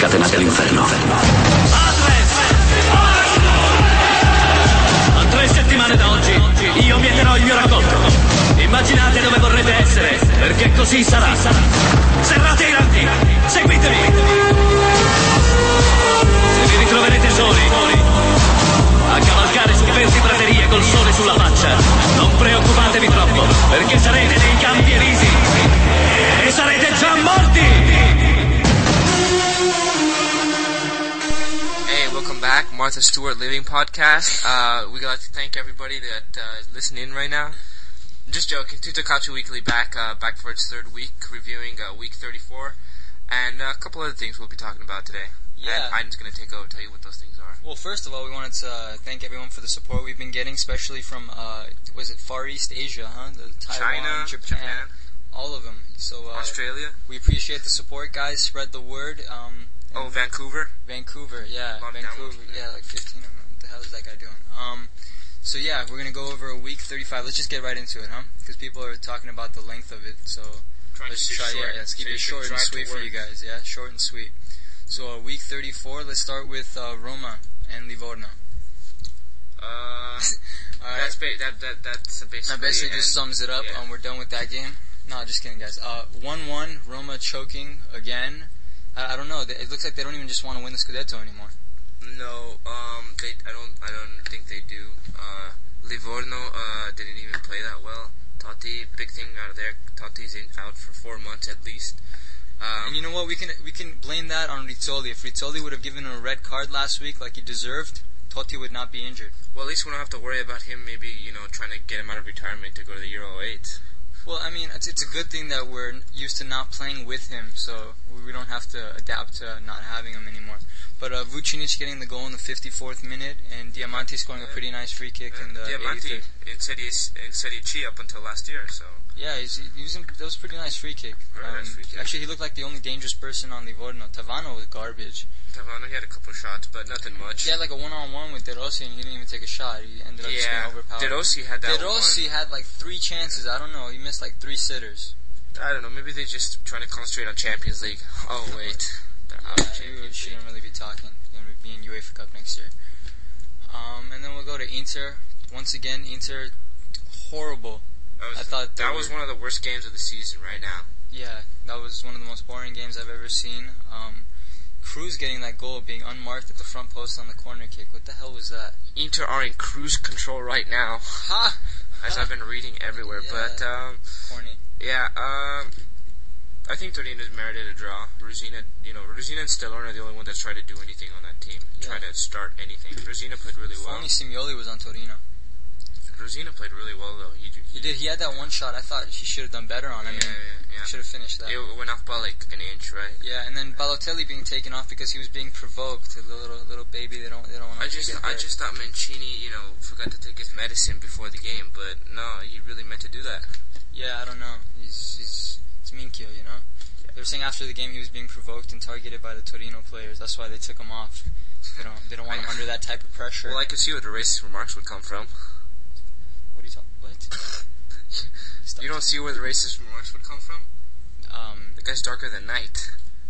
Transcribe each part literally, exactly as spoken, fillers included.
scatenate l'inferno. A tre settimane da oggi io mieterò il mio raccolto. Immaginate dove vorrete essere, perché così sarà. Serrate i ranghi, seguitemi. Se vi ritroverete soli a cavalcare su verdi praterie col sole sulla faccia, non preoccupatevi troppo, perché sarete dei campi elisi e sarete già morti. Hey, welcome back, Martha Stewart Living Podcast. Uh, we'd like to thank everybody that uh, is listening right now. Just joking. Tutakachu Weekly back, uh, back for its third week, reviewing uh, week thirty-four, and uh, a couple other things we'll be talking about today. Yeah. And Aiden's going to take over and tell you what those things are. Well, first of all, we wanted to uh, thank everyone for the support we've been getting, especially from, uh, was it Far East Asia, huh? The Taiwan, China, Japan, Japan, all of them. So uh, Australia. We appreciate the support, guys. Spread the word. Um, Oh, Vancouver. Vancouver, yeah, A lot of Vancouver, downloads, yeah, like fifteen of them. What the hell is that guy doing? Um, so yeah, we're gonna go over a week thirty-five. Let's just get right into it, huh? Because people are talking about the length of it, so Trying let's to keep try. it short, Yeah, let's keep so you it can short and drive to sweet for work. you guys. Yeah, short and sweet. So uh, week thirty-four. Let's start with uh, Roma and Livorno. Uh, All right. that's ba- that that that's basically. That basically just and- sums it up. yeah. Um, we're done with that game. No, just kidding, guys. Uh, one one. Roma choking again. I, I don't know. They, it looks like they don't even just want to win the Scudetto anymore. No, um, they. I don't. I don't think they do. Uh, Livorno uh, didn't even play that well. Totti, big thing out of there. Totti's in, out for four months at least. Um, And you know what? We can we can blame that on Rizzoli. If Rizzoli would have given him a red card last week like he deserved, Totti would not be injured. well, at least we don't have to worry about him. Maybe you know trying to get him out of retirement to go to the Euro eight. Well, I mean, it's it's a good thing that we're used to not playing with him, so we don't have to adapt to not having him anymore. But uh, Vucinic getting the goal in the fifty-fourth minute, and Diamanti scoring a pretty nice free kick in the Diamanti eighty-third. in Serie in Serie C up until last year. So Yeah, he's using that was a pretty nice free kick. Very Um, nice free kick. Actually, he looked like the only dangerous person on Livorno. Tavano was garbage. Tavano, he had a couple of shots, but nothing much. He had like a one-on-one with De Rossi, and he didn't even take a shot. He ended up just Yeah, getting overpowered. De Rossi had that De Rossi one. had like three chances. I don't know. He missed like three sitters. I don't know. Maybe they're just trying to concentrate on Champions League. Oh wait, they're out of Yeah, we Champions shouldn't League. really be talking. We're going to be in UEFA Cup next year. Um, and then we'll go to Inter. Once again, Inter, horrible. That was, I thought they that was were- one of the worst games of the season right now. Yeah, that was one of the most boring games I've ever seen. Um, Cruz getting that goal, being unmarked at the front post on the corner kick. What the hell was that? Inter are in cruise control right now, Ha! as I've been reading everywhere. Yeah. But um, Corny. yeah, um, I think Torino's merited a draw. Rosina, you know, Rosina and Stellone are the only ones that try to do anything on that team. Yeah. Try to start anything. Rosina played really If well. only Simioli was on Torino. Rosina played really well though. He, He did. He had that one shot. I thought he should have done better on. I Yeah, mean, yeah, yeah. should have finished that. It went off by like an inch, right? Yeah, and then Balotelli being taken off because he was being provoked. The little little baby. They don't they don't want I to just get I hurt. just thought Mancini, you know, forgot to take his medicine before the game, but no, he really meant to do that. Yeah, I don't know. He's he's it's Minchio, you know. They were saying after the game he was being provoked and targeted by the Torino players. That's why they took him off. They don't they don't want him under that type of pressure. Well, I could see where the racist remarks would come from. What are you talking? What? Stop. You don't see where the racist remarks would come from? Um, The guy's darker than night.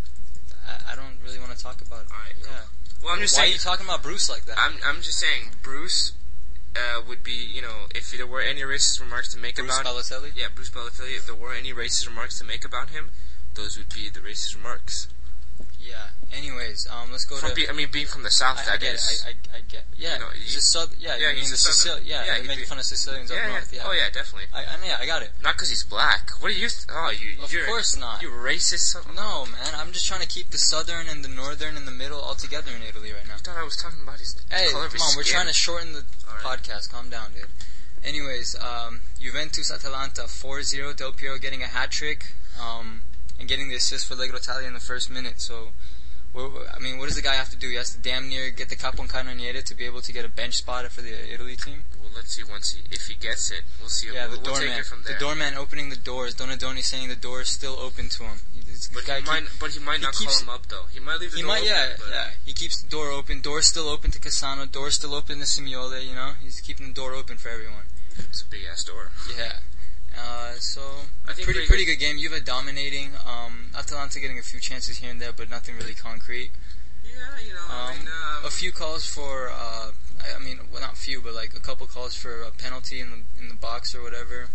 I, I don't really want to talk about. Alright, cool. Yeah. Well, I'm just Why saying. are you talking about Bruce like that? I'm I'm just saying Bruce uh, would be, you know, if there were any racist remarks to make Bruce about Balotelli? yeah, Bruce Balotelli. If there were any racist remarks to make about him, those would be the racist remarks. Yeah. Anyways, um, let's go From to. be, I mean, being from the south, I, I that get is. it. I, I, I get. Yeah. You know, he's he- a sub. Yeah. yeah, you he's mean a the Southern- Sicil- Yeah. yeah, they're he'd making be- fun of Sicilians yeah, up yeah. north. Yeah. Oh yeah, definitely. I, I yeah. I got it. Not because he's black. What are you? Th- oh, you. Of you're, course not. You racist? No, man. I'm just trying to keep the southern and the northern and the middle all together in Italy right now. I thought I was talking about his Hey, color of come his on. We're skin. trying to shorten the All right. podcast. Calm down, dude. Anyways, um, Juventus Atalanta four zero. Del Piero getting a hat trick, um, and getting the assist for Allegro Italia in the first minute. So, we're, I mean, what does the guy have to do? He has to damn near get the Capocannoniere to be able to get a bench spot for the Italy team. Well, let's see once he if he gets it. We'll see. Yeah, we'll, the we'll take doorman. it from there. The doorman opening the doors. Donadoni saying the door is still open to him. He, this But guy he might. keep- But he might he not keeps- call him up though. He might leave the He door might, open. yeah, but yeah. He keeps the door open. Door still open to Cassano. Door still open to Simiole. You know, he's keeping the door open for everyone. It's a big ass door. Yeah. Uh, so I think pretty pretty pretty good- good game. Juve dominating. Um, Atalanta getting a few chances here and there, but nothing really concrete. Yeah, you know, I Um, mean, um, a few calls for. Uh, I I mean, well, not few, but like a couple calls for a penalty in the in the box or whatever.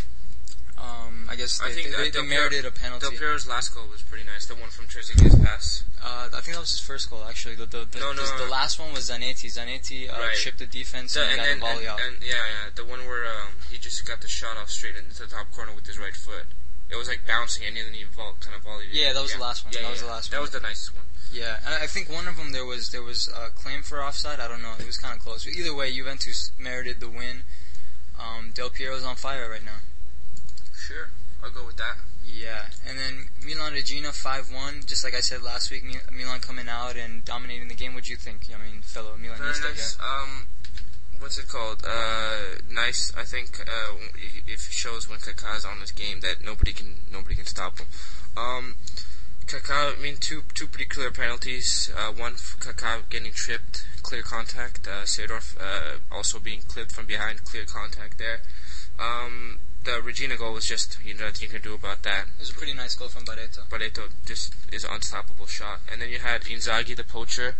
Um, I guess I they, think they, uh, they, Del they Piero- merited a penalty. Del Piero's last goal was pretty nice. The one from Trezeguet's pass. Uh, I think that was his first goal, actually. The the, the, No, no, the, the no. last one was Zanetti. Zanetti uh, Right. chipped the defense The- and, and got then the volley and, out. and yeah, yeah, the one where um, he just got the shot off straight into the top corner with his right foot. It was like bouncing, and then he vol- kind of volleyed it. Yeah, that was yeah. the last one. Yeah, that was yeah. the last That one. was the nicest one. Yeah, and I think one of them there was there was a claim for offside. I don't know. It was kind of close. But either way, Juventus merited the win. Um, Del Piero's on fire right now. Sure, I'll go with that. Yeah, and then Milan Regina five one. Just like I said last week, Mi- Milan coming out and dominating the game. What do you think? I mean, fellow Very Milanista nice. guy. Um, what's it called? Uh, nice. I think uh, if it shows when Kaká's on this game that nobody can nobody can stop him. Um, Kaká, I mean, two two pretty clear penalties. Uh, one for Kaká getting tripped, clear contact. Uh, Seedorf uh, also being clipped from behind, clear contact there. Um, the Regina goal was just, you know, nothing you can do about that. It was a pretty nice goal from Barreto. Barreto just is an unstoppable shot. And then you had Inzaghi, the poacher,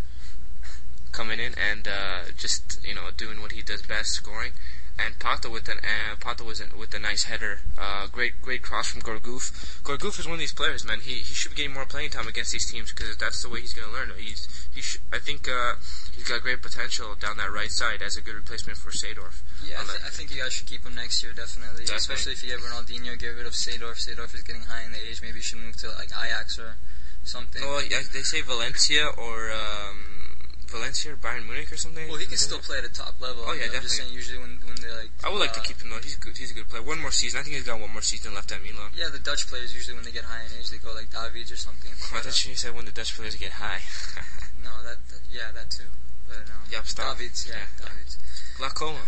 coming in and uh, just, you know, doing what he does best, scoring. And Pato with an uh, Pato was in, with a nice header. Uh, great great cross from Gorgoof. Gorgoof is one of these players, man. He he should be getting more playing time against these teams because that's the way he's going to learn. He's he sh- I think uh, he's got great potential down that right side as a good replacement for Seedorf. Yeah, I, Unless- th- I think you guys should keep him next year, definitely. Definitely. Especially if you get Ronaldinho, get rid of Seedorf. Seedorf is getting high in the age. Maybe you should move to like Ajax or something. Well, yeah, they say Valencia or um, Valencia or Bayern Munich or something. Well, he can still play at a top level. Oh, yeah, I'm just definitely. saying, usually when when they like. I would like to uh, keep him though. He's good. He's a good player. One more season. I think he's got one more season left at Milan. Yeah, the Dutch players usually when they get high in age, they go like Davids or something. I But, thought you said when the Dutch players get high. uh, no, that, that yeah, that too. But no, Yep, stop. Davids, yeah, Yeah. Davids. Glaucoma.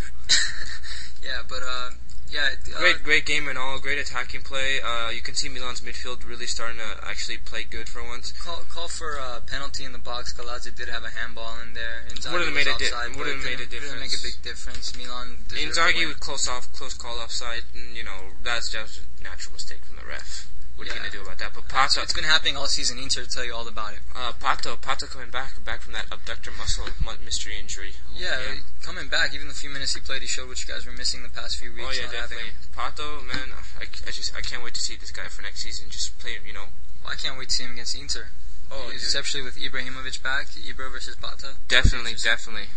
Yeah, but uh, yeah, uh, Great, great game and all. Great attacking play. Uh, you can see Milan's midfield really starting to actually play good for once. Call call for a uh, penalty in the box. Galazzi did have a handball in there. Inzaghi Would've was made a di- offside, would've but it made a didn't really make a difference. big difference. Milan deserved the Inzaghi win. with close off, close call offside. And, you know, that's just a natural mistake from the ref. What are you Yeah. gonna do about that? But It's, Pato, it's been happening all season. Inter will tell you all about it. uh, Pato, Pato coming back, back from that abductor muscle mu- mystery injury. Yeah, coming back. Even the few minutes he played, he showed what you guys were missing the past few weeks. Oh yeah, not having definitely. him. Pato, man, I, I just I can't wait to see this guy for next season. Just play, you know. Well, I can't wait to see him against Inter. Oh, dude. Especially with Ibrahimovic back, Ibra versus Pata. Definitely, definitely.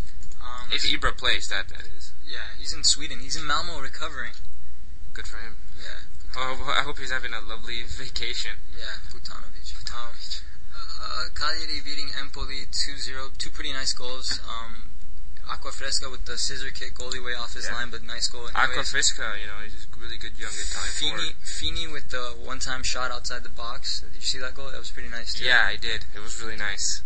Um, If Ibra plays, that that is yeah, he's in Sweden. He's in Malmo recovering. good for him. Yeah, Oh, I hope he's having a lovely vacation. yeah, Butanovic. Um, uh, Cagliari beating Empoli two zero. Two pretty nice goals. Um, Acquafresca with the scissor kick, goalie way off his Yeah. line, but nice goal. anyways. Aquafisca, you know, he's a really good young Italian Fini, forward. Fini with the one-time shot outside the box. Did you see that goal? That was pretty nice too. Yeah, I did. It was really nice.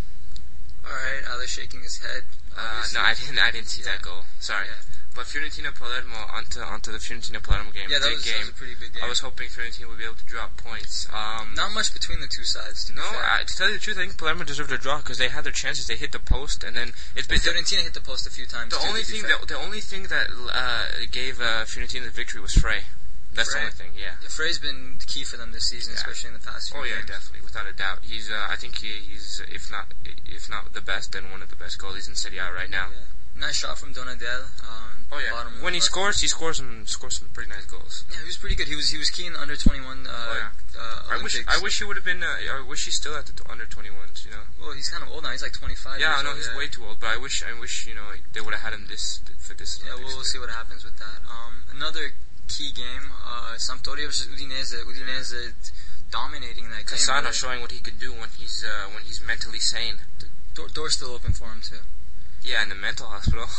All right, Alex shaking his head. Uh, obviously. no, I didn't. I didn't see Yeah. that goal. Sorry. Yeah. But Fiorentina Palermo onto onto the Fiorentina Palermo game. Yeah, that Big was, that game. was a pretty big game. I was hoping Fiorentina would be able to drop points. Um, Not much between the two sides. To be no, fair. I, to tell you the truth, I think Palermo deserved a draw because they had their chances. They hit the post, and then it's been Well, Fiorentina hit the post a few times. the too, only to be thing fair. that the only thing that uh, gave uh, Fiorentina the victory was Frey. That's Frey? the only thing. Yeah. Yeah, Frey's been key for them this season, Yeah. especially in the past few Oh yeah, games. definitely, without a doubt. He's uh, I think he, he's if not if not the best, then one of the best goalies in Serie A right now. Yeah. Nice shot from Donadel. Um, Oh yeah. bottom When he left. scores, he scores some scores some pretty nice goals. Yeah, he was pretty good. He was he was key in the under twenty-one. Uh, Oh, yeah. uh, I wish Olympics. I wish he would have been. Uh, I wish he's still at the t- under twenty-ones. You know. Well, he's kind of old now. He's like twenty-five. Yeah, years I know old, he's yeah. way too old, but I wish I wish you know they would have had him this for this. Yeah, we'll, we'll see what happens with that. Um, another key game, uh, Sampdoria versus Udinese. Udinese dominating that game. Cassano really. showing what he can do when he's uh, when he's mentally sane. Door, door's still open for him too. Yeah, in the mental hospital.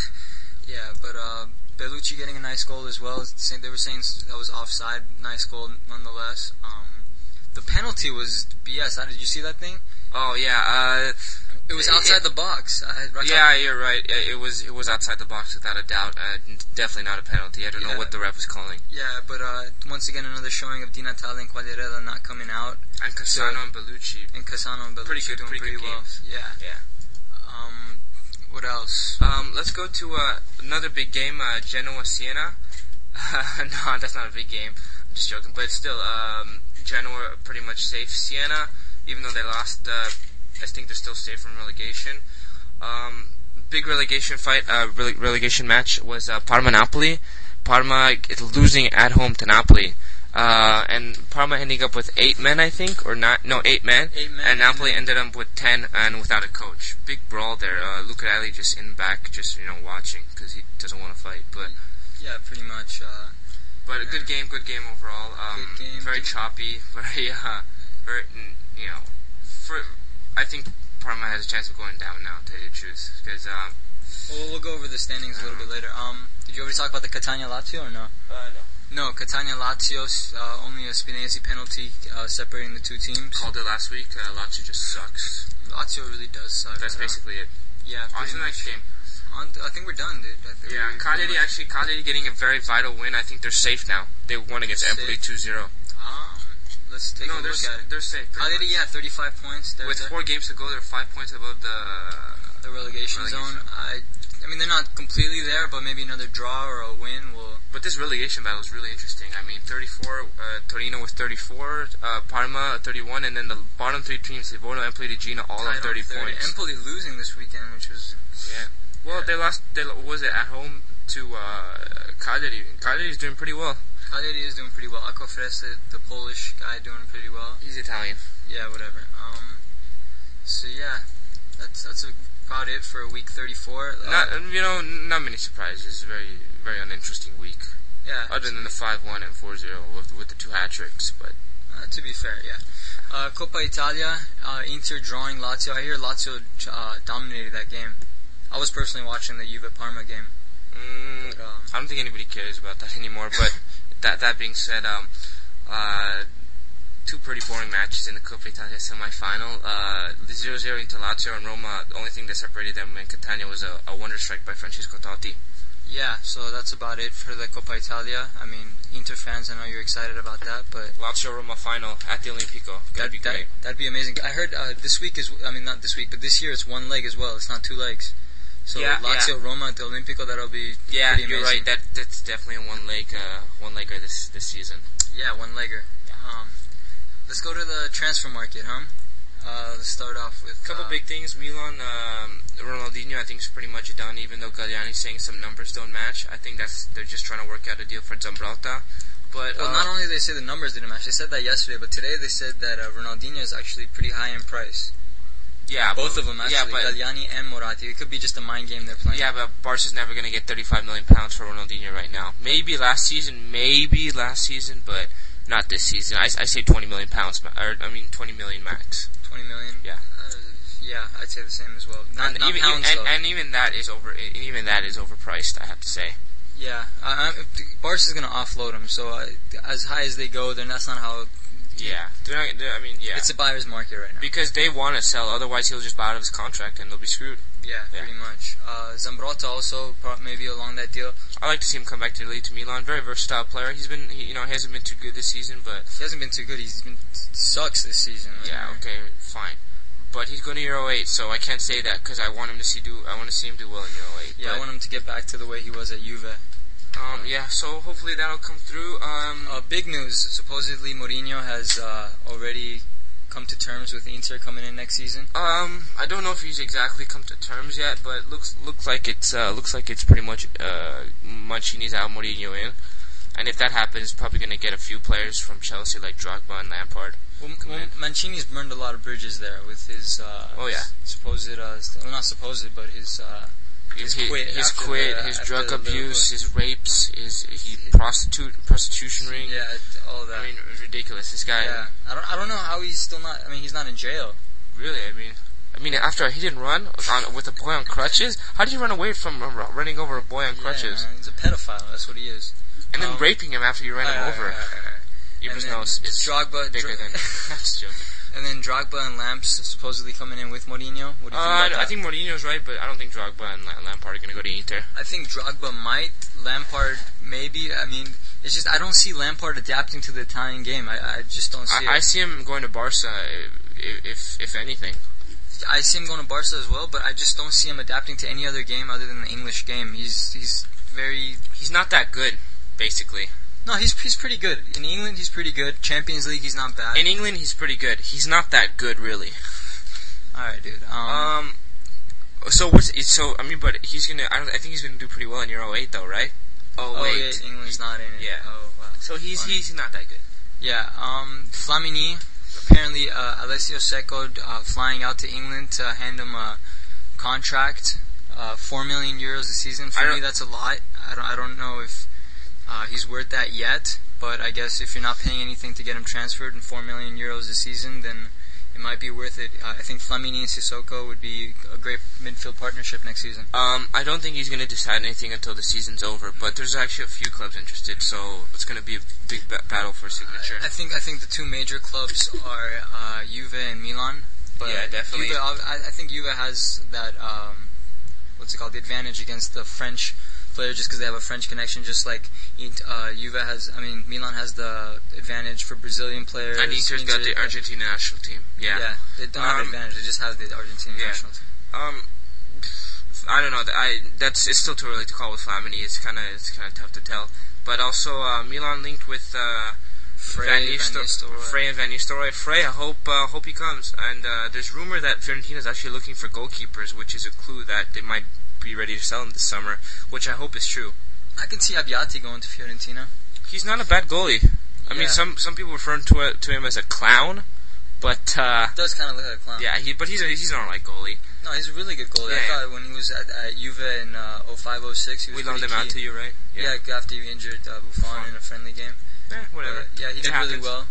Yeah, but uh, Bellucci getting a nice goal as well. Saying- They were saying that was offside. Nice goal nonetheless. Um, the penalty was B S. Did you see that thing? Oh yeah. Uh, It was outside the box. I, I yeah, you're right. It it was it was outside the box without a doubt. Uh, definitely not a penalty. I don't know Yeah. what the ref was calling. Yeah, but uh, once again another showing of Di Natale and Quagliarella not coming out, And Cassano So- and Bellucci. and Cassano and Bellucci Pretty good- doing pretty pretty, good well. games. Yeah. Yeah. Um, what else? Um, let's go to uh, another big game, uh, Genoa Siena. no, that's not a big game. I'm just joking. But still, um, Genoa are pretty much safe. Siena, even though they lost, uh, I think they're still safe from relegation. Um, big relegation fight, uh, rele- relegation match was uh, Parma-Napoli. Parma is losing at home to Napoli. Uh, and Parma ending up with eight men, I think, or not, no, eight men. Eight men. And Napoli ended up with ten and without a coach. Big brawl there. Uh, Luca Ali just in the back, just, you know, watching because he doesn't want to fight. But Yeah, pretty much. Uh, but a good game, good game overall. Um, Good game. Very choppy, very, uh, very, mm, you know, for, I think Parma has a chance of going down now, to tell you the truth. Because, um, well, we'll go over the standings a little bit later. Um, did you already talk about the Catania-Lazio or no? uh, no. No, Catania-Lazio, uh, only a Spinazzi penalty uh, separating the two teams. Called it last week. Uh, Lazio just sucks. Lazio really does suck. That's Uh, basically it. Yeah, On pretty to the next much. game. On to, I think we're done, dude. I think Yeah, we're Cagliari pretty much- actually, Cagliari getting a very vital win. I think they're safe now. They won against Safe. Empoli two zero. Um, let's take No, a they're, look s- at it. they're safe. pretty Cagliari, much. yeah, thirty-five points. They're, With they're four games to go, they're five points above the the relegation, relegation. zone. I, I mean, they're not completely there, but maybe another draw or a win will. But this relegation battle is really interesting. I mean, thirty-four, uh, Torino with thirty-four, uh, Parma thirty-one, and then the bottom three teams, Livorno, Empoli, Regina, all on tied thirty points. Empoli losing this weekend, which was Yeah. Well, Yeah. they lost. They lo- was it at home to uh, Cagliari. Cagliari's doing pretty well. Cagliari is doing pretty well. Acquafresta, the Polish guy, doing pretty well. He's Italian. Yeah, whatever. Um, so yeah, that's that's about it for week thirty-four. Uh, Not, you know, not many surprises. Very, very uninteresting week. yeah, Other than the five one and four zero with, with the two hat tricks, but Uh, to be fair, yeah. Uh, Coppa Italia, uh, Inter drawing Lazio. I hear Lazio uh, dominated that game. I was personally watching the Juve Parma game. mm, But, um, I don't think anybody cares about that anymore. But that that being said, um, uh, two pretty boring matches in the Coppa Italia semifinal. Uh, the zero zero into Lazio and Roma. The only thing that separated them in Catania was a, a wonder strike by Francesco Totti. yeah, so that's about it for the Coppa Italia. I mean, Inter fans, I know you're excited about that, but Lazio Roma final at the Olimpico. Gonna that, be that, great. that'd be amazing. I heard uh, this week is, I mean, not this week, but this year it's one leg as well. It's not two legs. So Yeah, Lazio Roma at the Olimpico, that'll be Yeah, pretty you're amazing. right. That that's definitely a one leg uh, one legger this this season. Yeah, one legger. Um, let's go to the transfer market, huh? Uh, let's start off with A couple uh, big things. Milan, um, Ronaldinho, I think is pretty much done. Even though Galliani's saying some numbers don't match, I think that's they're just trying to work out a deal for Zambrotta. But Well, uh, not only did they say the numbers didn't match, they said that yesterday, but today they said that uh, Ronaldinho is actually pretty high in price. yeah, Both but, of them, actually, Yeah, but Galliani and Moratti. It could be just a mind game they're playing. yeah, but Barca's never going to get thirty-five million pounds for Ronaldinho right now. Maybe last season, maybe last season, but not this season. I, I say twenty million pounds, ma- or I mean twenty million max. twenty million? Yeah. Uh, yeah, I'd say the same as well. Not, and not even pounds, and, though. and even that is over. Even that is overpriced. I have to say. yeah, uh, Barca's going to offload him, so uh, as high as they go, then that's not how... Yeah, they're not, they're, I mean, yeah, It's a buyer's market right now. because they want to sell. Otherwise, he'll just buy out of his contract and they'll be screwed. Yeah, Yeah. pretty much. Uh, Zambrotta also, pro- maybe along that deal. I like to see him come back to Italy, to Milan. Very versatile player. He's been, he, you know, he hasn't been too good this season, but He hasn't been too good. He's been sucks this season. yeah, okay, fine. But he's going to Euro eight, so I can't say that because I want him to see do. I want to see him do well in Euro eight. Yeah, but, I want him to get back to the way he was at Juve. Um, yeah, so hopefully that'll come through. Um, Uh, big news. Supposedly Mourinho has uh, already come to terms with Inter coming in next season. um, I don't know if he's exactly come to terms yet, but looks looks like it's uh, looks like it's pretty much uh, Mancini's out, Mourinho in, and if that happens, probably going to get a few players from Chelsea like Drogba and Lampard. Well, Come well in. Mancini's burned a lot of bridges there with his uh, Oh, yeah. supposed, uh, well, not supposed, but his uh, His, his quit his, after quit, the- his after drug the abuse, Liverpool- his rapes, his he prostitute prostitution ring. yeah, all that. I mean, ridiculous. This guy, yeah, I don't, I don't know how he's still not. I mean, he's not in jail. really. I mean, I mean, after a hit and run on, with a boy on crutches, how did you run away from uh, running over a boy on crutches Yeah, man, he's a pedophile. That's what he is. and then um, raping him after you ran him Uh, over? Ibra's and then nose is Drogba, bigger Dro- than. I'm just joking. And then Drogba and Lamps supposedly coming in with Mourinho. What do you think Uh, about that? I think Mourinho's right, but I don't think Drogba and La- Lampard are going to go to Inter. I think Drogba might, Lampard maybe. I mean, it's just I don't see Lampard adapting to the Italian game. I, I just don't see I, I it. see him going to Barca, if if, if anything. I see him going to Barca as well, but I just don't see him adapting to any other game other than the English game. He's he's very He's not that good. basically. No, he's he's pretty good. In England, he's pretty good. Champions League, he's not bad. In England, he's pretty good. He's not that good, really. All right, dude. Um, Um, so what's so? I mean, but he's gonna. I don't. I think he's gonna do pretty well in Euro eight, though, right? Oh oh, wait, yeah, England's not in it. Yeah. Oh, wow. So he's Funny. he's not that good. Yeah. Um, Flamini. Apparently, uh, Alessio Secco uh, flying out to England to hand him a contract, uh, four million euros a season. For I me, don't- that's a lot. I don't. I don't know if uh, he's worth that yet. But I guess if you're not paying anything to get him transferred and four million euros a season, then it might be worth it. Uh, I think Flamini and Sissoko would be a great midfield partnership next season. Um, I don't think he's gonna decide anything until the season's over. But there's actually a few clubs interested, so it's gonna be a big ba- battle for signature. I think I think the two major clubs are uh, Juve and Milan. But Yeah, definitely. Juve, I, I think Juve has that um, what's it called, the advantage against the French player just because they have a French connection. Just like uh, Juve has, I mean Milan has the advantage for Brazilian players. And Inter's got the Inter- Argentina national team. Yeah. Yeah, they don't have an Um, advantage. They just have the Argentine yeah. national team. Um, I don't know. I that's it's still too early to call with Flamini. It's kind of it's kind of tough to tell. But also uh, Milan linked with uh, Frey, Van Van Nistelrooy, Nistelrooy. Frey and Van Nistelrooy. Frey, I hope uh, hope he comes. And uh, there's rumor that Fiorentina is actually looking for goalkeepers, which is a clue that they might be ready to sell him this summer, which I hope is true. I can see Abbiati going to Fiorentina. He's not a bad goalie. I Yeah. mean, some some people refer to it, to him as a clown, but uh, Does kind of look like a clown. yeah, he but he's a, he's an alright goalie. No, he's a really good goalie. Yeah, I yeah. thought when he was at, at Juve in uh, oh five oh six, he was We loaned him pretty out key. to you, right? Yeah, after he injured uh, Buffon Buffon. in a friendly game. Eh, whatever. But, yeah, he It did really happens. well.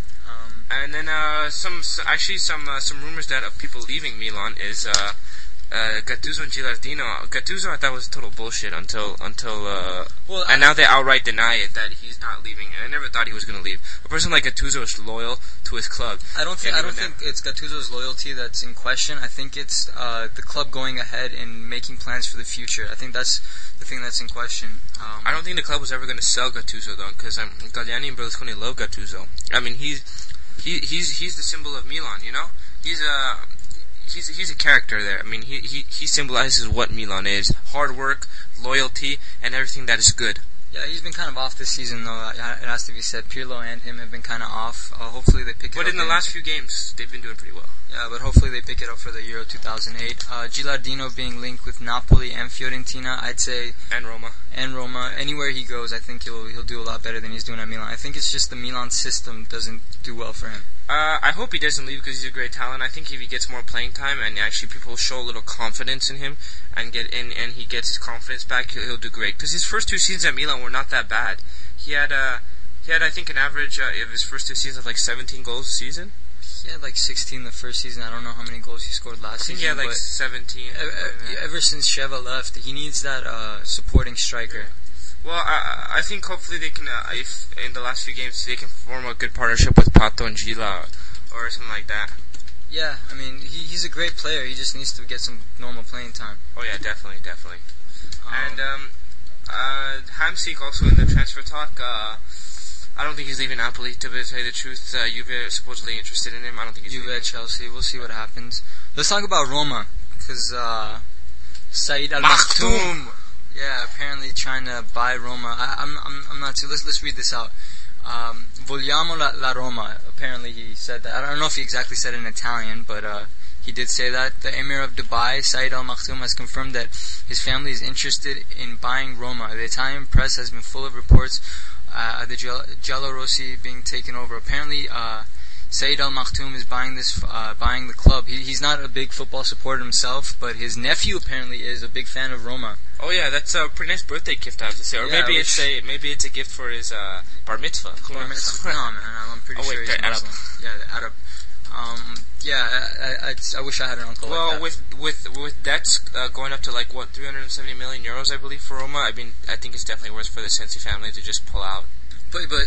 Um, And then uh, some s- actually some uh, some rumors that of people leaving Milan is uh, uh, Gattuso and Gilardino. Gattuso I thought was total bullshit until until uh, well, and I, now they outright deny it that he's not leaving. And I never thought he was going to leave. A person like Gattuso is loyal to his club. I don't think Yeah, I don't even think it's Gattuso's loyalty that's in question. I think it's uh, the club going ahead and making plans for the future. I think that's the thing that's in question. Um, I don't think the club was ever going to sell Gattuso though, because um, Galliani and Berlusconi love Gattuso. I mean, he's he, he's he's the symbol of Milan. You know, he's a he's he's a character there. I mean, he he he symbolizes what Milan is: hard work, loyalty, and everything that is good. Yeah, he's been kind of off this season, though. It has to be said. Pirlo and him have been kind of off. Uh, hopefully they pick it But up. in the last few games, they've been doing pretty well. Yeah, but hopefully they pick it up for the Euro two thousand eight. Uh, Gilardino being linked with Napoli and Fiorentina, I'd say, And Roma. and Roma. Anywhere he goes, I think he'll he'll do a lot better than he's doing at Milan. I think it's just the Milan system doesn't do well for him. Uh, I hope he doesn't leave because he's a great talent. I think if he gets more playing time and actually people show a little confidence in him and get in and he gets his confidence back, he'll, he'll do great. Because his first two seasons at Milan were not that bad. He had uh, he had I think an average uh, of his first two seasons of like seventeen goals a season. He had like sixteen the first season. I don't know how many goals he scored last I think season. he had like but seventeen. ever, ever since Sheva left, he needs that uh, supporting striker. Well, I, I think hopefully they can, uh, if in the last few games, they can form a good partnership with Pato and Gila or something like that. Yeah, I mean, he, he's a great player. He just needs to get some normal playing time. Oh yeah, definitely, definitely. Um, and um, uh, Hamsik also in the transfer talk. Uh, I don't think he's leaving Napoli. To tell you the truth, uh, Juve are supposedly interested in him. I don't think he's Juve leaving. at Chelsea. We'll see what happens. Let's talk about Roma, because uh, Said Al Maktoum. Maktoum, yeah, apparently trying to buy Roma. I, I'm, I'm, I'm not too. Let's let's read this out. Um, Vogliamo la, la Roma. Apparently he said that. I don't know if he exactly said it in Italian, but uh, he did say that. The Emir of Dubai, Said Al Maktoum, has confirmed that his family is interested in buying Roma. The Italian press has been full of reports uh, of the Giallorossi being taken over. Apparently, uh, Said Al Maktoum is buying this, uh, buying the club. He, he's not a big football supporter himself, but his nephew apparently is a big fan of Roma. Oh yeah, that's a pretty nice birthday gift, I have to say. Or Yeah, maybe which- it's a maybe it's a gift for his uh, bar mitzvah. Who Bar knows? mitzvah. No, man, I'm pretty Oh, wait, sure he's they're Arab. Muslim. Yeah, the Arab. Um, yeah, I, I, I wish I had an uncle Well, like that. with with with debts uh, going up to like what three hundred seventy million euros, I believe, for Roma. I mean, I think it's definitely worth for the Sensi family to just pull out. But, but,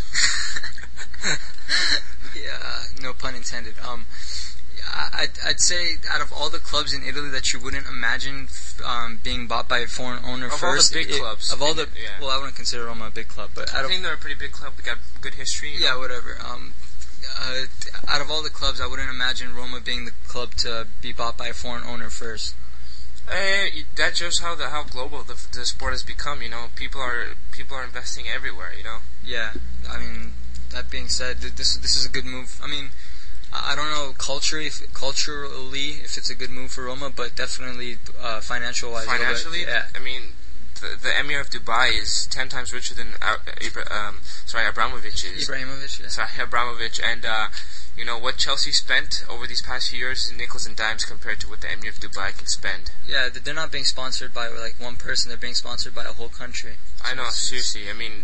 yeah, no pun intended. Um, I, I'd, I'd say out of all the clubs in Italy that you wouldn't imagine um, being bought by a foreign owner Of all the first, big it- clubs of all in the, it, yeah. well, I wouldn't consider Roma a big club, but out I of think they're a pretty big club. They got good history. You yeah, know? whatever. Um, uh, out of all the clubs, I wouldn't imagine Roma being the club to be bought by a foreign owner first. Uh, that shows how the how global the, the sport has become. You know, people are people are investing everywhere. You know. Yeah, I mean, that being said, th- this this is a good move. I mean, I, I don't know culturally, if, culturally if it's a good move for Roma, but definitely uh, financial wise. Financially, yeah. I mean, the, the Emir of Dubai is ten times richer than uh, Ibra- um, sorry Abramovich is. Ibrahimovic. Yeah. Sorry, Abramovich, and uh, you know what Chelsea spent over these past few years is nickels and dimes compared to what the Emir of Dubai can spend. Yeah, they're not being sponsored by like one person; they're being sponsored by a whole country. So I know, seriously. I mean,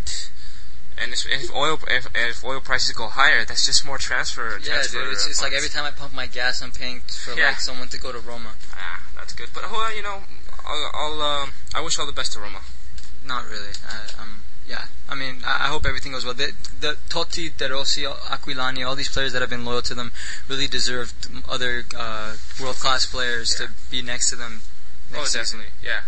and if, if oil if, if oil prices go higher, that's just more transfer. Yeah, transfer dude, it's, it's like every time I pump my gas, I'm paying for yeah. like someone to go to Roma. Ah, that's good. But well, you know, I'll, I'll um, I wish all the best to Roma. Not really. I, um, yeah. I mean, I, I hope everything goes well. The, the Totti, De Rossi, Aquilani, all these players that have been loyal to them really deserve other uh, world-class players yeah. to be next to them next oh, definitely. season. Yeah.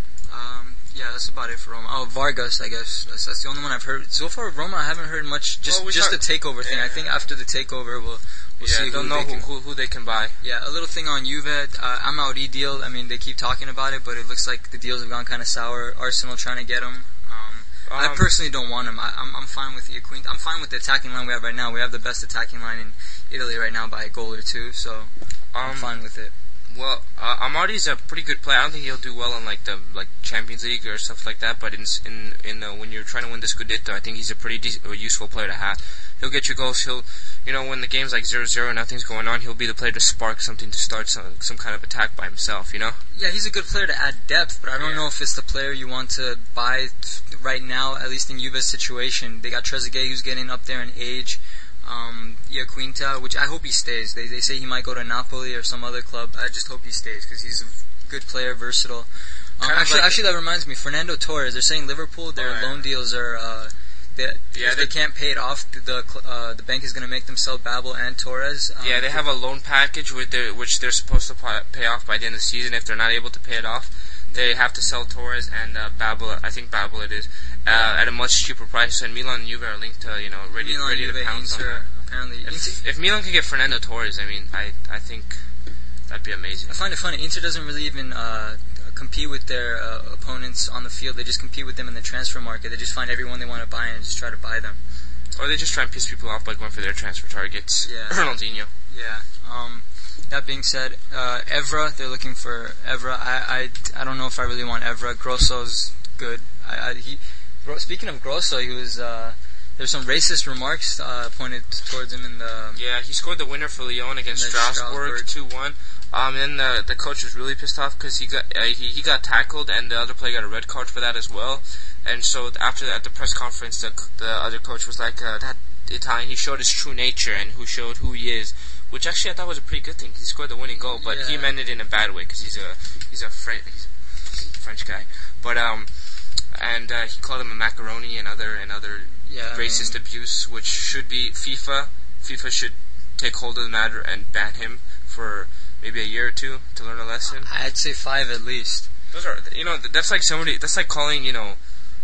Um, yeah, that's about it for Roma. Oh, Vargas, I guess. That's, that's the only one I've heard. So far, Roma, I haven't heard much. Just well, we just start, the takeover thing. Yeah. I think after the takeover, we'll we'll yeah, see they'll who know they can, who, who they can buy. Yeah, a little thing on Juve. Uh, Amauri deal. I mean, they keep talking about it, but it looks like the deals have gone kind of sour. Arsenal trying to get him. Um, um, I personally don't want him. I, I'm I'm fine with Iaquinta. I'm fine with the attacking line we have right now. We have the best attacking line in Italy right now by a goal or two. So I'm um, fine with it. Well, uh, Amari's a pretty good player. I don't think he'll do well in like the like Champions League or stuff like that. But in in in uh, when you're trying to win the Scudetto, I think he's a pretty de- a useful player to have. He'll get you goals. He'll, you know, when the game's like zero zero, nothing's going on, he'll be the player to spark something to start some some kind of attack by himself. You know. Yeah, he's a good player to add depth, but I don't yeah. know if it's the player you want to buy right now. At least in Juve's situation, they got Trezeguet who's getting up there in age. Um, Iaquinta, which I hope he stays. They they say he might go to Napoli or some other club. I just hope he stays because he's a good player, versatile. Um, actually, like actually, that reminds me. Fernando Torres. They're saying Liverpool. Their oh, yeah. loan deals are. Uh, they, yeah, if they, they can't pay it off, the uh, the bank is going to make them sell Babel and Torres. Um, yeah, they have a loan package with their, which they're supposed to pay off by the end of the season. If they're not able to pay it off, they have to sell Torres and uh, Babel. I think Babel it is uh, yeah. at a much cheaper price. And Milan and Juve are linked to you know ready Milan, ready Juve, to pounce Inter, on that. Apparently, if, if Milan can get Fernando Torres, I mean, I I think that'd be amazing. I find it funny. Inter doesn't really even uh, compete with their uh, opponents on the field. They just compete with them in the transfer market. They just find everyone they want to buy and just try to buy them. Or they just try and piss people off by going for their transfer targets. Yeah. Ronaldinho. Yeah. Um, that being said, uh, Evra, they're looking for Evra. I, I, I don't know if I really want Evra. Grosso's good. I, I, he, speaking of Grosso, he was... Uh, There's some racist remarks uh, pointed towards him in the... Yeah, he scored the winner for Lyon against Strasbourg, two one. Um, and the the coach was really pissed off because he got uh, he he got tackled and the other player got a red card for that as well. And so after at the press conference, the the other coach was like, uh, "That Italian, he showed his true nature and who showed who he is," which actually I thought was a pretty good thing. He scored the winning goal, but yeah. he meant it in a bad way because he's a he's a French he's a French guy. But um, and uh, he called him a macaroni and other and other. Yeah, racist I mean, abuse, which should be FIFA. FIFA should take hold of the matter and ban him for maybe a year or two to learn a lesson. I'd say five at least. Those are, you know, that's like somebody. That's like calling, you know.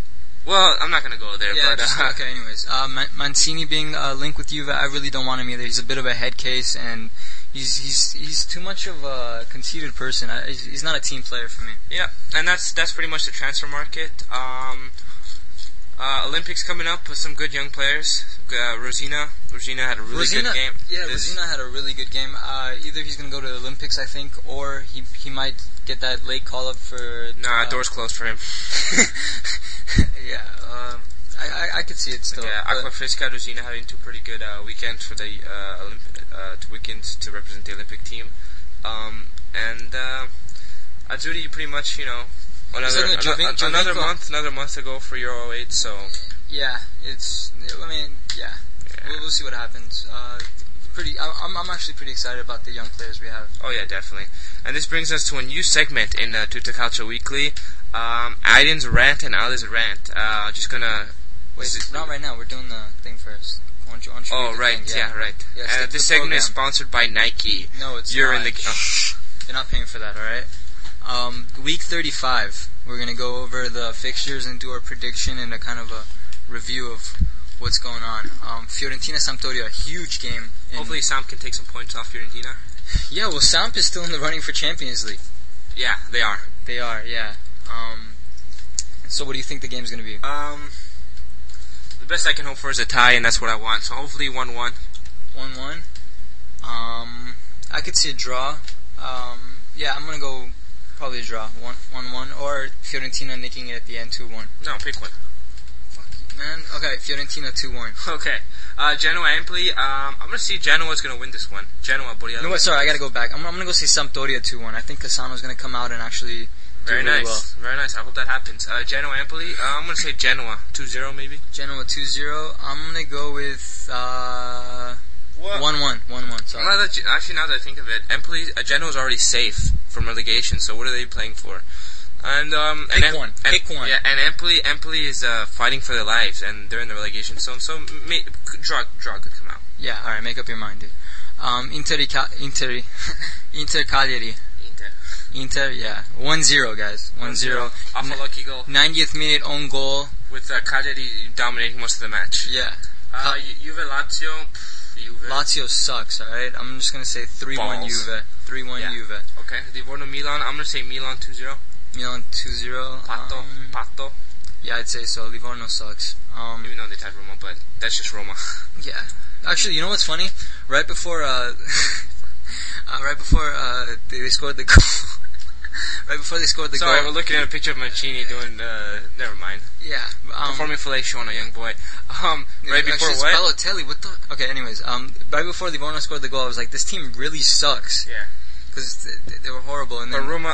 Well, I'm not gonna go there. Yeah, but just, uh, okay. Anyways, uh, Man- Mancini being uh, linked with Juve, I really don't want him either. He's a bit of a head case, and he's he's he's too much of a conceited person. I, he's, he's not a team player for me. Yeah, and that's that's pretty much the transfer market. Um. Uh, Olympics coming up with some good young players. Uh, Rosina, Rosina had a really Rosina, good game. Yeah, this. Rosina had a really good game. Uh, either he's going to go to the Olympics, I think, or he he might get that late call up for. Nah, uh, doors closed for him. yeah, uh, I, I I could see it still. Yeah, Aqua Fresca, Rosina having two pretty good uh, weekends for the uh, Olympic uh, two weekends to represent the Olympic team, um, and uh, Azzurri pretty much you know. Another, like ano- Jovinko, another month, another month to go for Euro eight. So yeah, it's. I mean, yeah, yeah. We'll, we'll see what happens. Uh, pretty. I'm I'm actually pretty excited about the young players we have. Oh yeah, definitely. And this brings us to a new segment in uh, Tutta Calcio Weekly. Um, Aiden's rant and Ali's rant. Uh, just gonna. Wait, not right now. We're doing the thing first. Why don't you, why don't you oh right, yeah. yeah, right. Yeah, uh, this segment is sponsored by Nike. No, it's You're not. in the. Oh. You're not paying for that, all right? Um, week thirty-five, we're going to go over the fixtures and do our prediction and a kind of a review of what's going on. Um, Fiorentina-Sampdoria, a huge game. Hopefully Samp can take some points off Fiorentina. Yeah, well, Samp is still in the running for Champions League. Yeah, they are. They are, yeah. Um, so what do you think the game's going to be? Um, the best I can hope for is a tie, and that's what I want. So hopefully one one. one one? Um, I could see a draw. Um, yeah, I'm going to go probably a draw. one one, or Fiorentina nicking it at the end two one. No, pick one. Fuck you, man. Okay, Fiorentina two one. Okay. Uh, Genoa Empoli. Um, I'm gonna see Genoa's gonna win this one. Genoa, Borriello. No, wait, sorry, I gotta go back. I'm, I'm gonna go see Sampdoria two one. I think Cassano's gonna come out and actually Very do really nice. well. Very nice. I hope that happens. Uh, Genoa Empoli. Uh, I'm gonna say Genoa two zero maybe. Genoa two zero. I'm gonna go with uh, What? one one. one one, sorry. Now that you, actually, now that I think of it, Empoli, uh, Genoa's already safe from relegation. So what are they playing for? And um, Pick and, one. And, Pick one. Yeah, and Empoli, Empoli is uh, fighting for their lives, and they're in the relegation zone. So may, draw, draw could come out. Yeah, alright, make up your mind, dude. Um, Inter, Inter, Inter Cagliari. Inter. Inter, yeah. one zero, guys. one zero. Off a lucky goal. ninetieth minute own goal. With uh, Cagliari dominating most of the match. Yeah. Uh, Ju- Juve Lazio. Pff, Juve. Lazio sucks, alright? I'm just gonna say three one Balls. Juve. three one Yeah. Juve. Okay. Livorno Milan. I'm gonna say Milan two zero. Milan two zero. Pato. Um, Pato. yeah, I'd say so. Livorno sucks. Um, Even though they tied Roma, but that's just Roma. yeah. Actually, you know what's funny? Right before, uh, uh right before, uh, they, they scored the goal. right before they scored the Sorry, goal. we're looking at a picture of Mancini doing, uh, never mind. Yeah. Um, Performing fellatio on a young boy. Um, right actually, before it's what? Balotelli, what the? Okay, anyways, um, right before Livorno scored the goal, I was like, this team really sucks. Yeah. Because they, they were horrible. And But then, Roma,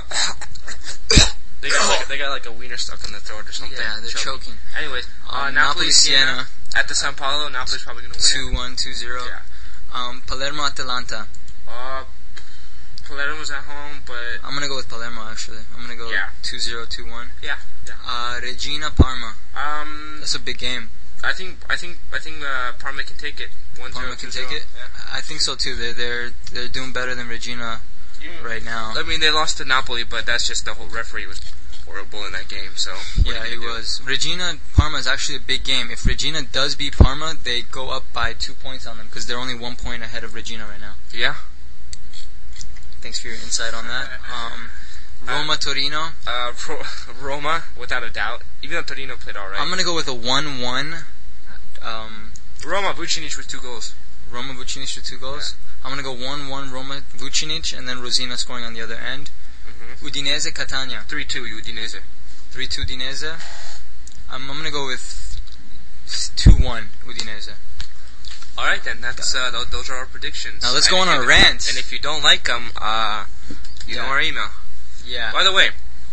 they got like, they got like a wiener stuck in the throat or something. yeah, they're choking. Anyways, uh, Um, Napoli, Napoli, Siena, Siena. at the San Paolo. Napoli's probably gonna win two one, two zero. it. Yeah. Um, Palermo, Atalanta. Uh, Palermo's at home, but I'm gonna go with Palermo, actually. I'm gonna go Yeah. two zero, two one. yeah, yeah. Uh, Regina, Parma. Um, That's a big game. I think, I think, I think uh, Parma can take it. One zero, Parma can two take zero. it. Yeah. I think so too. They're they're they're doing better than Regina right now. I mean, they lost to Napoli, but that's just the whole referee was horrible in that game. So what Yeah, are you he gonna do? was. Regina Parma is actually a big game. If Regina does beat Parma, they go up by two points on them because they're only one point ahead of Regina right now. Yeah. Thanks for your insight on that. Um, Roma Torino. Uh, Ro- Roma, without a doubt. Even though Torino played all right. I'm gonna go with a one one. Um, Roma, Vucinic with two goals. Roma Vucinic with two goals. I'm gonna go one one Roma Vucinic and then Rosina scoring on the other end. Mm-hmm. Udinese Catania. three two, Udinese. three two Udinese. I'm, I'm gonna go with two one Udinese. All right, then. That's uh, th- those are our predictions. Now let's go And on if our you- rants. And if you don't like them, uh, you Yeah. know our email. Yeah. By the way,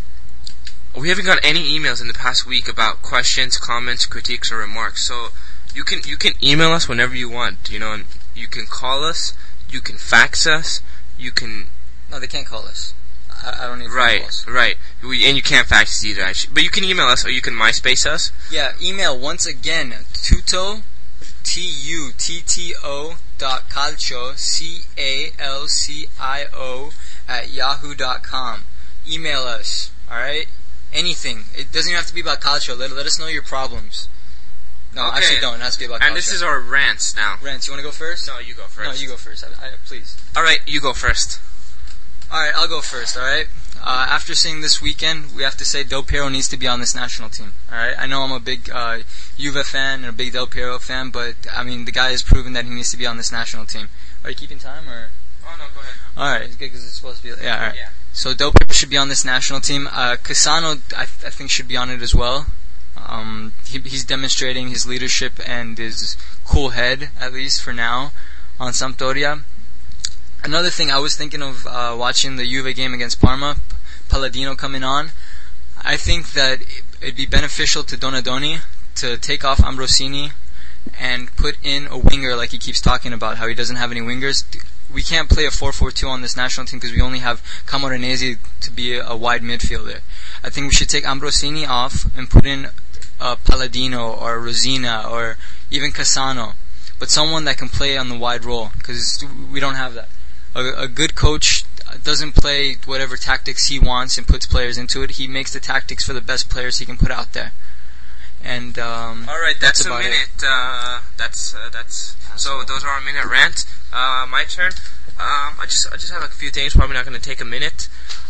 we haven't got any emails in the past week about questions, comments, critiques, or remarks. So you can you can email us whenever you want. You know, and you can call us, you can fax us, you can No, they can't call us. I, I don't need phone right, calls. right. We, and you can't fax us either, actually. But you can email us, or you can MySpace us. Yeah, email once again, tuto, T U T T O dot calcio, C A L C I O, at yahoo dot com. Email us, alright? Anything. It doesn't even have to be about calcio. Let, let us know your problems. No, Okay. actually don't. It has to be about calcio. And this is our rants now. Rents, you want to go first? No, you go first. No, you go first. I, I, please. All right, you go first. Alright, I'll go first, alright? Uh, after seeing this weekend, we have to say Del Piero needs to be on this national team, alright? I know I'm a big uh, Juve fan and a big Del Piero fan, but, I mean, the guy has proven that he needs to be on this national team. Are you keeping time, or? Oh no, go ahead. Alright, it's good because it's supposed to be, yeah, alright. Yeah. So Del Piero should be on this national team. Uh, Cassano, I, I think, should be on it as well. Um, he, he's demonstrating his leadership and his cool head, at least for now, on Sampdoria. Another thing, I was thinking of uh, watching the Juve game against Parma, Palladino coming on. I think that it'd be beneficial to Donadoni to take off Ambrosini and put in a winger like he keeps talking about, how he doesn't have any wingers. We can't play a four four two on this national team because we only have Camoranesi to be a, a wide midfielder. I think we should take Ambrosini off and put in uh, Palladino or Rosina or even Cassano, but someone that can play on the wide role because we don't have that. A, a good coach doesn't play whatever tactics he wants and puts players into it. He makes the tactics for the best players he can put out there. And um, All right, that's, that's a about minute. it. Uh, that's uh, that's. So those are our minute rants. Uh, my turn. Um, I just I just have a few things. Probably not going to take a minute.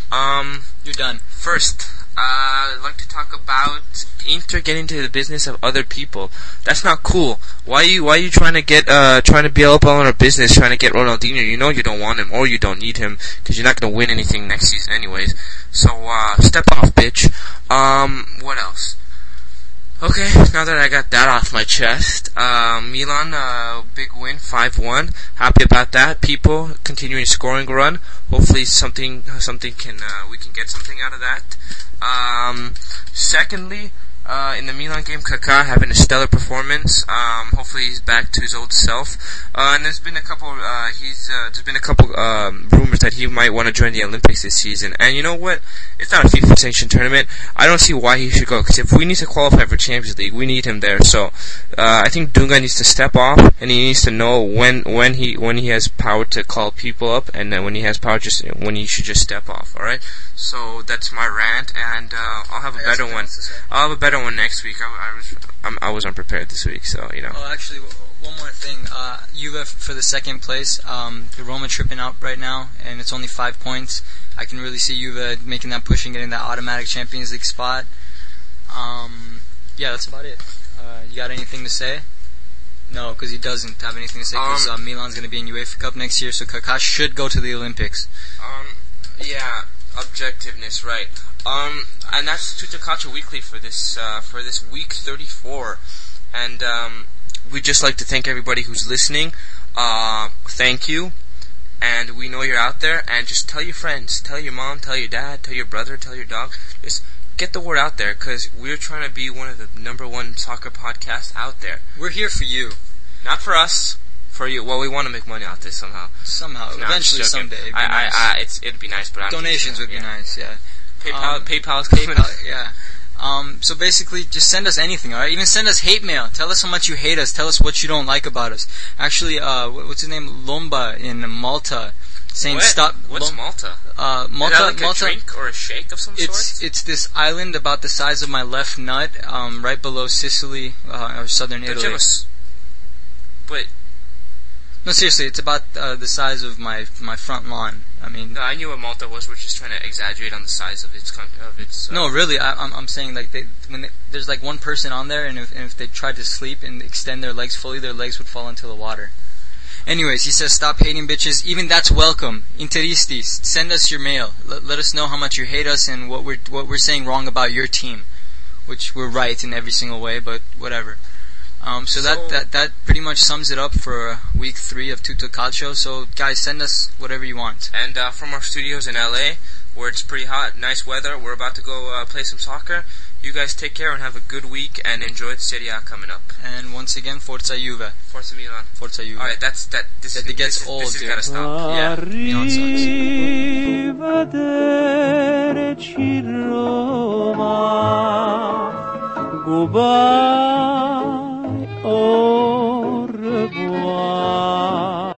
Um, You're done. First, uh, I'd like to talk about Inter getting into the business of other people. That's not cool. Why are you, why are you trying to get, uh, trying to bail up on our business, trying to get Ronaldinho? You know you don't want him, or you don't need him, because you're not going to win anything next season anyways. So, uh, step off, bitch. Um, what else? Okay, now that I got that off my chest, uh, Milan, uh, big win, five one. Happy about that. People continuing scoring run. Hopefully something, something can, uh, we can get something out of that. Um, secondly, uh, in the Milan game, Kaká having a stellar performance. Um, hopefully he's back to his old self. Uh, and there's been a couple, uh, he's, uh, there's been a couple, um, rumors that he might want to join the Olympics this season. And you know what? It's not a FIFA sanctioned tournament. I don't see why he should go, because if we need to qualify for Champions League, we need him there. So, uh, I think Dunga needs to step off, and he needs to know when, when he, when he has power to call people up, and then when he has power, just, when he should just step off, alright? So, that's my rant, and, uh, I'll have a I better one. I'll have a better one next week. I, I was, I'm, I was unprepared this week, so, you know. Oh, actually, one more thing. Uh, Juve for the second place. Um, the Roma tripping out right now, and it's only five points. I can really see Juve making that push and getting that automatic Champions League spot. Um, yeah, that's about it. Uh, you got anything to say? No, because he doesn't have anything to say, because um, uh, Milan's going to be in UEFA Cup next year, so Kaká should go to the Olympics. Um, yeah, objectiveness, right. Um, and that's Tutakacha Weekly for this, uh, for this week thirty-four. And, um, we'd just like to thank everybody who's listening. Uh, thank you. And we know you're out there, and just tell your friends, tell your mom, tell your dad, tell your brother, tell your dog. Just get the word out there, because we're trying to be one of the number one soccer podcasts out there. We're here for you. Not for us, for you. Well, we want to make money off this somehow. Somehow, no, eventually, someday. It'd be I, nice. I, I, it's, it'd be nice, but I'm Donations would be yeah. nice, yeah. PayPal, um, PayPal's coming. PayPal, yeah. Um, so basically, just send us anything, alright? Even send us hate mail. Tell us how much you hate us. Tell us what you don't like about us. Actually, uh, what's his name? Lomba in Malta. Saying what? stop. What's Lom- Malta? Uh, Malta. Is that like Malta, a drink or a shake of some it's, sort? It's this island about the size of my left nut, um, right below Sicily, uh, or southern Don't Italy. you have a s- Wait. No, seriously, it's about uh, the size of my my front lawn. I mean, No, I knew what Malta was. We're just trying to exaggerate on the size of its con- of its. Uh, no, really, I, I'm I'm saying like they when they, there's like one person on there, and if and if they tried to sleep and extend their legs fully, their legs would fall into the water. Anyways, he says stop hating bitches. Even that's welcome. Interistis, send us your mail. Let, let us know how much you hate us and what we're what we're saying wrong about your team, which we're right in every single way, but whatever. Um, so, so that, that that pretty much sums it up for week three of Tutto Calcio. So guys, send us whatever you want. And uh, from our studios in L A, where it's pretty hot, nice weather, we're about to go uh, play some soccer. You guys take care and have a good week and enjoy the Serie A coming up. And once again, Forza Juve. Forza Milan. Forza Juve. Alright, that's that. This, that it gets this, old, this dude. has gotta stop. Yeah, Milan sucks. Goodbye.